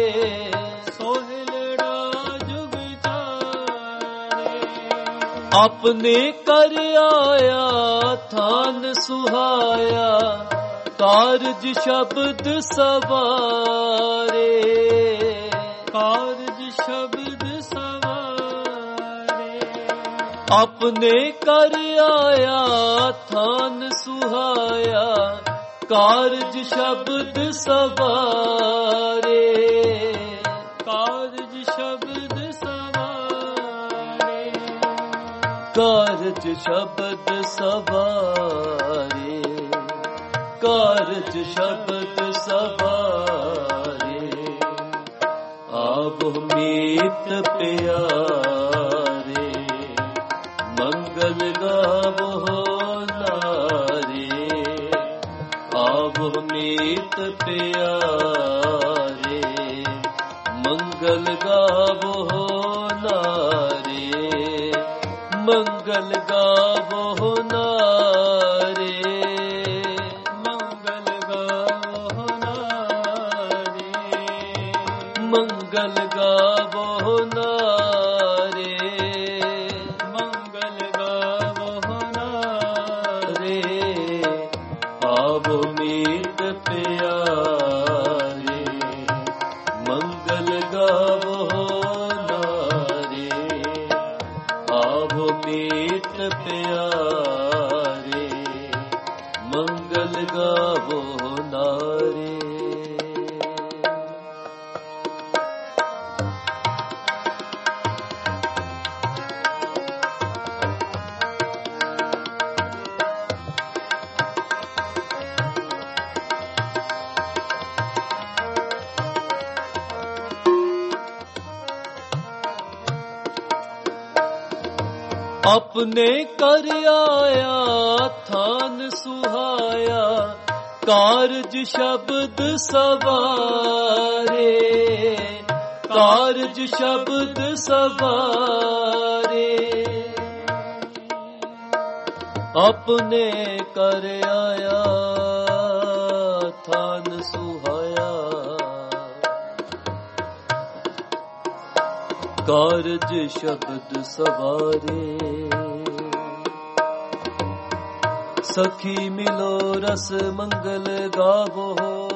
Speaker 1: ਆਪਣੇ ਕਰ ਆਇਆ ਥਾਨ ਸੁਹਾਇਆ, ਕਾਰਜ ਸ਼ਬਦ ਸਵਾਰੇ।
Speaker 2: ਕਾਰਜ ਸ਼ਬਦ ਸਵਾਰੇ।
Speaker 1: ਆਪਣੇ ਕਰ ਆਇਆ ਥਾਨ ਸੁਹਾਇਆ, ਕਾਰਜ ਸ਼ਬਦ ਸਵਾਰੇ।
Speaker 2: ਕਾਰਜ ਸ਼ਬਦ ਸਵਾਰੇ।
Speaker 1: ਕਾਰਜ ਸ਼ਬਦ ਸਵਾਰੇ। ਕਾਰਜ ਸ਼ਬਦ ਸਵਾਰੇ। ਆਵੋ ਮੀਤ ਪਿਆਰੇ, ਮੰਗਲ ਗਾਵੋ ਨਾਰੇ। ਆਵੋ ਮੀਤ ਪਿਆਰੇ, ਮੰਗਲ ਗਾਵੋ ਨਾਰੇ। ਮੰਗਲ ਗਾਵੋ ਨਾਰੇ।
Speaker 2: ਮੰਗਲ ਗਾਵੋ ਨਾਰੇ।
Speaker 1: ਮੰਗਲ ਗਾਵੋ ਨਾਰੇ।
Speaker 2: ਮੰਗਲ ਗਾਵੋ ਨਾਰੇ।
Speaker 1: ਆਵੋ ਮੀਤ ਪਿਆਰੇ, ਮੰਗਲ ਗਾਵੋ ਨਾਰੇ। ਆਵੋ ਮੀਤ ਪਿਆਰੇ, ਮੰਗਲ ਗਾਵੋ ਨਾਰੇ। ਆਪਣੇ ਕਰ ਆਇਆ ਥਾਨ ਸੁਹਾਇਆ, ਕਾਰਜ ਸ਼ਬਦ ਸਵਾਰੇ। ਕਾਰਜ ਸ਼ਬਦ ਸਵਾਰੇ। ਆਪਣੇ ਕਰ ਆਇਆ ਥਾਨ ਸੁਹਾਇਆ, ਕਾਰਜ ਸ਼ਬਦ ਸਵਾਰੇ। ਸਖੀ ਮਿਲੋ ਰਸ ਮੰਗਲ ਗਾਵੋ,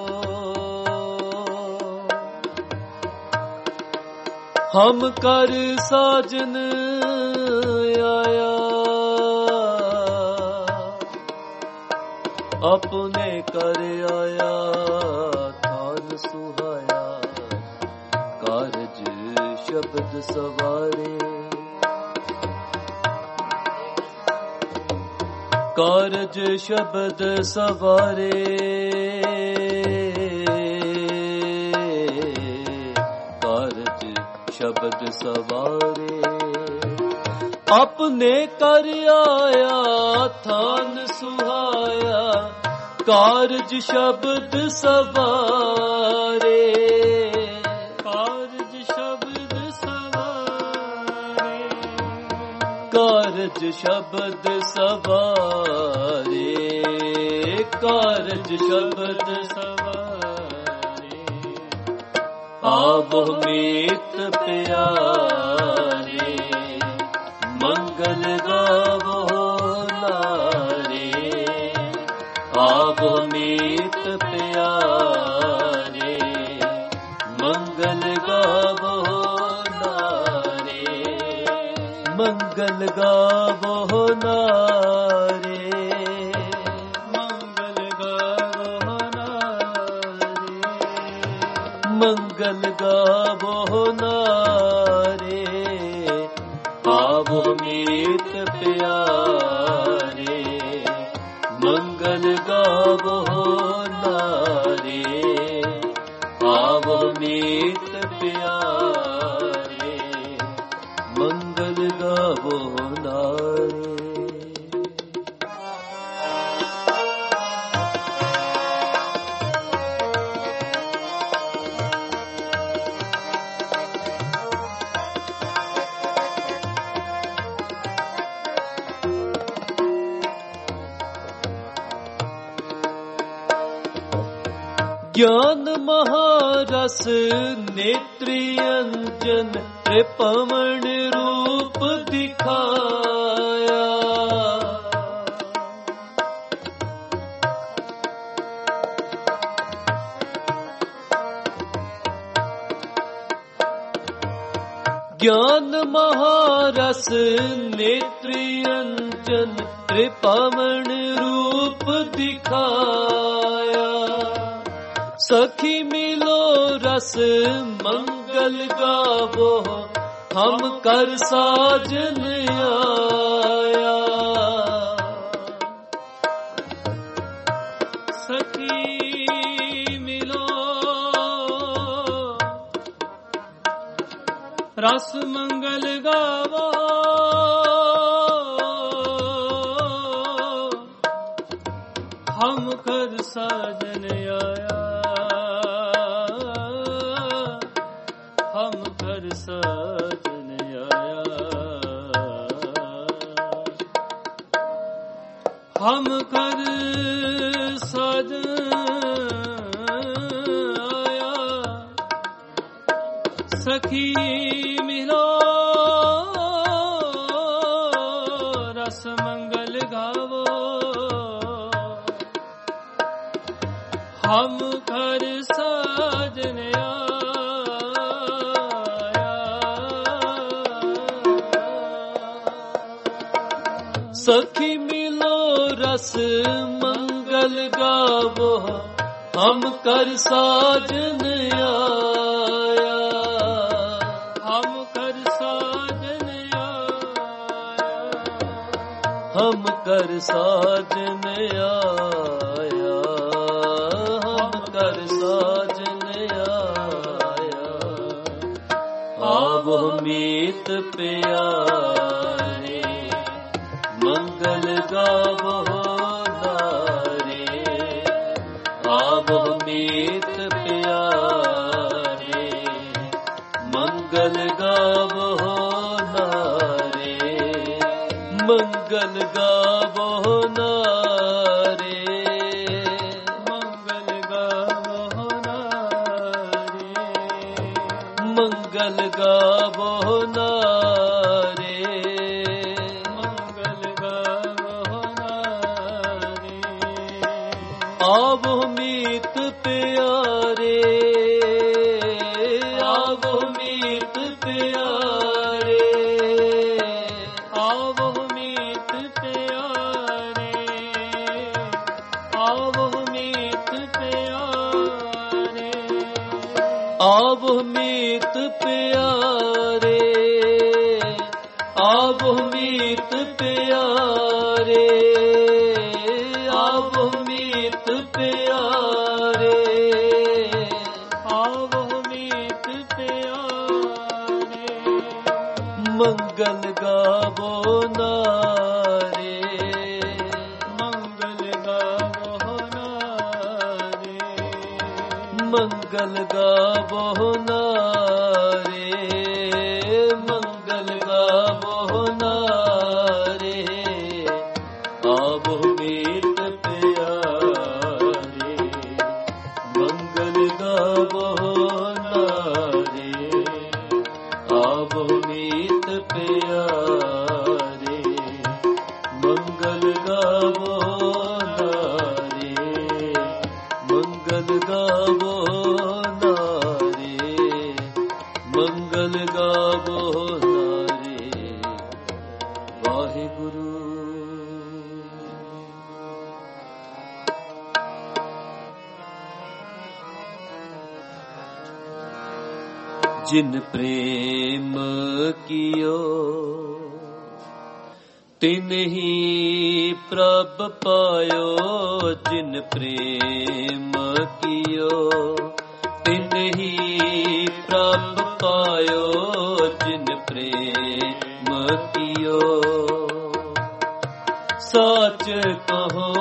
Speaker 1: ਹਮ ਕਰ ਸਾਜਨ ਆਇਆ। ਆਪਣੇ ਕਰ ਆਇਆ ਥਾਨ ਸੁਹਾਇਆ, ਕਾਰਜ ਸ਼ਬਦ ਸਵਾਰੇ। ਕਾਰਜ ਸ਼ਬਦ ਸਵਾਰੇ। ਕਾਰਜ ਸ਼ਬਦ ਸਵਾਰੇ। ਆਪਣੇ ਕਰ ਆਇਆ ਥਾਨ ਸੁਹਾਇਆ, ਕਾਰਜ ਸ਼ਬਦ ਸਵਾਰੇ।
Speaker 2: ਕਾਰਜ ਸ਼ਬਦ ਸਵਾਰੇ।
Speaker 1: ਕਾਰਜ ਸ਼ਬਦ ਸਵਾਰੇ। ਕਾਰਜ ਸ਼ਬਦ
Speaker 2: ਸਵਾਰੇ।
Speaker 1: ਆਵੋ ਮੀਤ ਪਿਆਰੇ, ਮੰਗਲ ਗਾਵੋ ਨਾਰੇ। ਆਵੋ ਮੀਤ ਪਿਆਰੇ, ਮੰਗਲ ਗਾਵੋ ਨਾਰੇ। ਮੰਗਲ ਗਾਵੋ ਨਾਰੇ।
Speaker 2: ਮੰਗਲ ਗਾਵੋ ਨਾਰੇ।
Speaker 1: ਮੰਗਲ ਗਾਵੋ ਨਾਰੇ। ਆਵੋ ਮੀਤ ਪਿਆਰੇ, ਮੰਗਲ ਗਾਵੋ ਨਾਰੇ। ਆਵੋ ਮੀਤ ਪਿਆਰੇ, ਮੰਗਲ ਗਾਵੋ ਨਾਰੇ। ਗਿਆਨ ਮਹਾਰਸ ਨੇਤਰੀ ਅੰਜਨ ਤ੍ਰਿਪਵਨ ਰੂਪ ਦਿਖਾਇਆ। ਗਿਆਨ ਮਹਾਰਸ ਨੇਤਰੀ ਅੰਜਨ ਤ੍ਰਿਪਵਨ ਰੂਪ ਦਿਖਾਇਆ। ਸਖੀ ਮਿਲੋ ਰਸ ਮੰਗਲ ਗਾਵੋ ਹਮ ਕਰ ਸਾਜਨ ਆਇਆ।
Speaker 2: ਸਖੀ ਮਿਲੋ ਰਸ ਮੰਗਲ ਗਾਵੋ ਹਮ ਕਰ ਸਾਜਨ ਆਇਆ। ਹਮ ਕਰ ਸਾਜਨ ਆਇਆ। ਹਮ ਕਰ ਸਾਜਨ ਆਇਆ। ਸਖੀ ਮਿਲੋ ਰਸ ਮੰਗਲ ਗਾਵੋ ਹਮ ਕਰ ਸਾਜਨ ਆਇਆ।
Speaker 1: ਸਖੀ ਮਿਲੋ ਰਸ ਮੰਗਲ ਗਾਵੋ ਹਮ ਕਰ ਸਾਜਨ ਆਇਆ।
Speaker 2: ਹਮ ਕਰ ਸਾਜਨ ਆਇਆ।
Speaker 1: ਹਮ ਕਰ ਸਾਜਨ ਆਇਆ। ਹਮ ਕਰ ਸਾਜਨ ਆਇਆ। ਆਵੋ ਮੀਤ ਪਿਆਰੇ ਮੰਗਲ ਗਾਵੋ ਨਾਰੇ। ਆਵੋ ਮੀਤ ਪਿਆਰੇ ਮੰਗਲ ਗਾਵੋ ਨਾਰੇ। ਮੰਗਲ ਗਾਵੋ ਨਾਰੇ।
Speaker 2: ਮੰਗਲ ਗਾਵੋ ਨਾਰੇ।
Speaker 1: ਮੰਗਲ ਗਾਵੋ ਨਾਰੇ।
Speaker 2: ਮੰਗਲ ਗਾਵੋ ਨਾਰੇ।
Speaker 1: ਆਵੋ ਮੀਤ ਪਿਆਰੇ। ਆਵੋ ਮੀਤ ਪਿਆਰੇ।
Speaker 2: ਆਵੋ ਮੀਤ ਪਿਆਰੇ। ਆਵੋ ਮੀਤ ਪਿਆਰੇ।
Speaker 1: ਆਵੋ ਮੀਤ ਪਿਆਰੇ। ਆਵੋ ਮੀਤ ਪਿਆਰੇ। ਆਵੋ ਮੀਤ ਪਿਆਰੇ।
Speaker 2: ਆਵੋ ਮੀਤ ਪਿਆਰੇ।
Speaker 1: ਮੰਗਲ ਗਾਵੋ ਨਾਰੇ।
Speaker 2: ਮੰਗਲ ਗਾਵੋ ਨਾਰੇ।
Speaker 1: ਮੰਗਲ ਗਾਵੋ ਨਾਰੇ। ਮੰਗਲ ਗਾਵੋ ਨਾਰੇ। ਆਵੋ ਮੀਤ ਪਿਆਰੇ ਮੰਗਲ ਗਾਵੋ ਨਾਰੇ। ਆਵੋ ਮੀਤ ਪਿਆਰੇ ਮੰਗਲ ਗਾਵੋ ਨਾਰੇ। ਮੰਗਲ ਗਾਵੋ ਨਾਰੇ। ਮੰਗਲ ਗਾਵੋ ਨਾਰੇ। ਵਾਹਿਗੁਰੂ। जिन प्रेम कियो तिन ही प्रभ पायो। जिन प्रेम कियो तिन ही प्रभ पायो। जिन प्रेम कियो साच कहो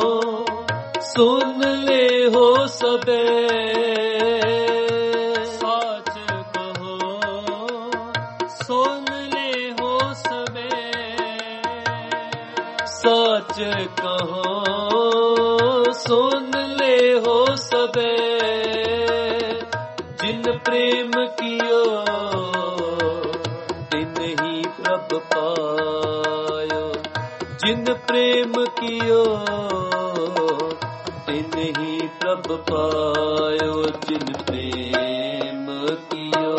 Speaker 1: सुन ले हो सबे। सच कहो सुन ले हो सबे। प्रेम कियो तिन ही प्रभ पायो। जिन प्रेम कियो तिन ही प्रभ पायो। जिन प्रेम कियो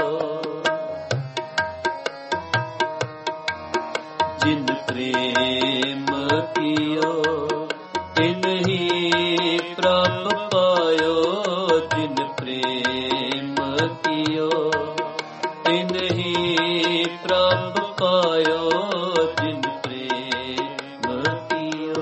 Speaker 1: जिन प्रेम कियो तिन ही प्रभ पायो। जिन प्रेम कियो तिन ही प्रभ पायो। जिन प्रेम कियो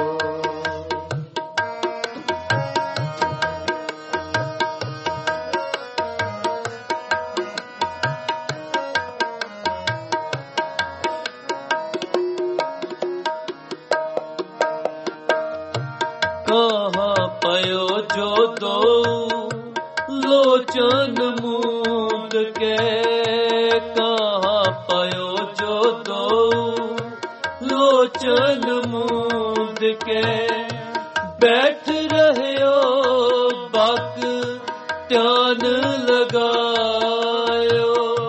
Speaker 1: कहाँ पयो जो दो लोचन मूंद के। कहाँ पयो जो दो लोचन मूंद के। बैठ रहे हो बाक ध्यान लगायो।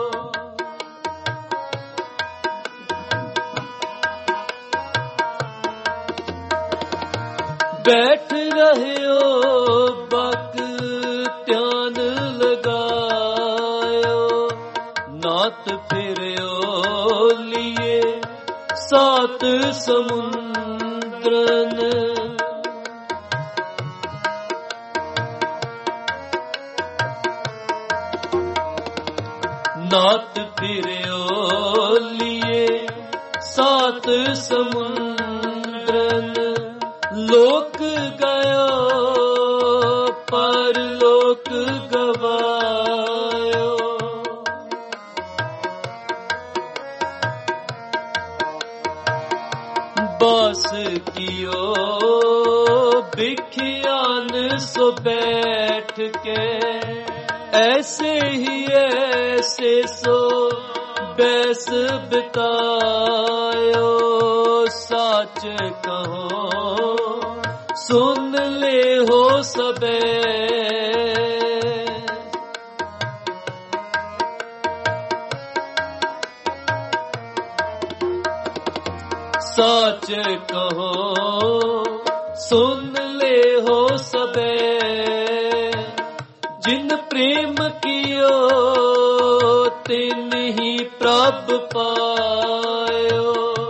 Speaker 1: बैठ रहे हो बक ध्यान लगायो। नात फिरो लिए सात समुद्रन। नात फिरो लिए सात समुद्रन। लोक गयो पर लोक गवायो। बास कियो बिखियान सो बैठ के। ऐसे ही ऐसे सो बैस बितायो। साच कहो सुन ले हो सबे। साच कहो सुन ले हो सबे। जिन प्रेम कियो तिन ही प्रभ पायो।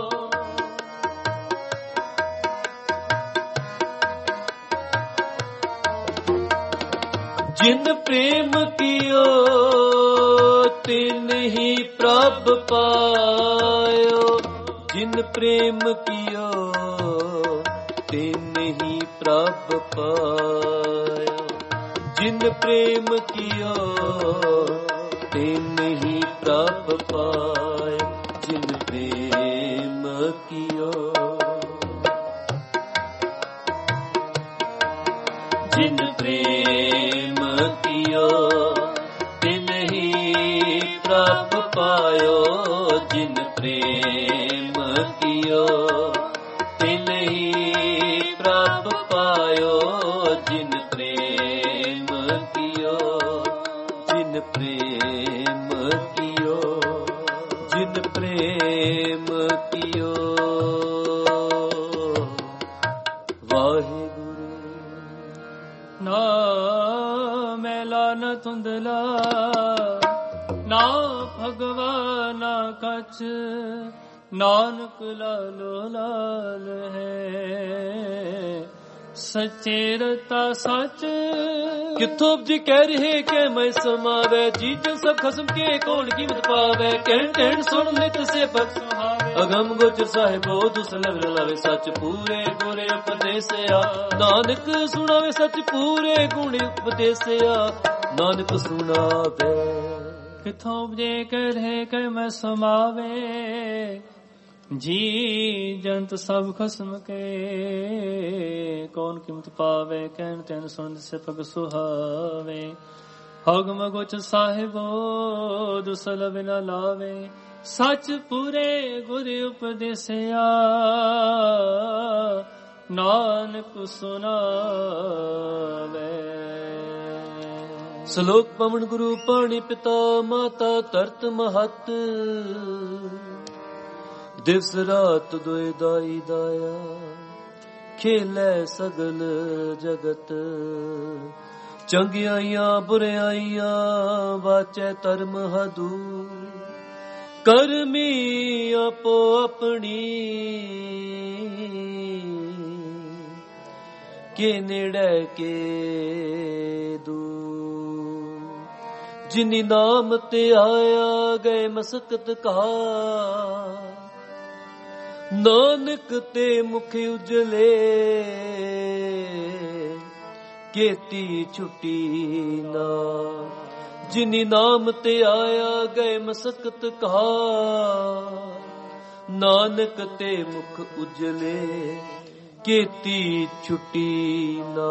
Speaker 1: जिन प्रेम कियो तिन ही प्रभ पायो। जिन प्रेम कियो तिन ही प्रभ पायो। जिन प्रेम कियो तिन ही प्रभ पायो। जिन प्रेम कियो जिन प्रेम कियो तिन ही प्रभ पायो। जिन प्रेम कियो तिन ही प्रभ पायो। जिन प्रेम कियो जिन प्रेम कियो जिन प्रेम कियो। वाहिगुरु
Speaker 2: ना मैला न धुंधला ना भगवाना कछ। नानक लालो लाल है सच्चे रता सच।
Speaker 1: किथों जी कह रहे के मैं समावे। जी जन सब खसम के कौन कीमत पावे। कहन कहन सुन नित से भक्त सुहावे। अगम गोचर साहिबो दुसलभ लावे। सच पूरे गुरे उपदेसिया। नानक सुनावे सच पूरे गुण उपदेसिया। नानक सुनावे
Speaker 2: किथों जे कहे के मैं समावे। जी जंत सब खसम के कौन कीमत पावे। कहन तैन सुन से पग सुहावे। हगम गोच साहिबो दुसलभ न लावे। सच पूरे गुर उपदेसिया। नानक सुनावे।
Speaker 1: ਸ਼ਲੋਕ ਪਵਨ ਗੁਰੂ ਪਾਣੀ ਪਿਤਾ ਮਾਤਾ ਧਰਤ ਮਹਤ ਦਿਵਸ ਰਾਤ ਦੋਇ ਦਾਈ ਦਾਇਆ ਖੇਲੇ ਸਗਲ ਜਗਤ ਚੰਗਿਆਈਆਂ ਬੁਰਿਆਈਆਂ ਵਾਚੈ ਧਰਮ ਹਦੂ ਕਰਮੀ ਆਪੋ ਆਪਣੀ ਕੇ ਨੇੜੇ ਕੇ ਦੂ ਜਿਨੀ ਨਾਮ ਤੇ ਆਇਆ ਗਏ ਮਸਕਤ ਕਾ ਨਾਨਕ ਤੇ ਮੁਖ ਉਜਲੇ ਕੀਤੀ ਛੁੱਟੀ ਨਾ ਜਿਨੀ ਨਾਮ ਤੇ ਆਇਆ ਗਏ ਮਸਕਤ ਕਾ ਨਾਨਕ ਤੇ ਮੁਖ ਉਜਲੇ ਕੀਤੀ ਛੁੱਟੀ ਨਾ।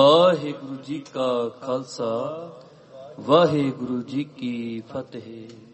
Speaker 1: ਵਾਹਿਗੁਰੂ ਜੀ ਕਾ ਖਾਲਸਾ ਵਾਹਿਗੁਰੂ ਜੀ ਕੀ ਫਤਿਹ।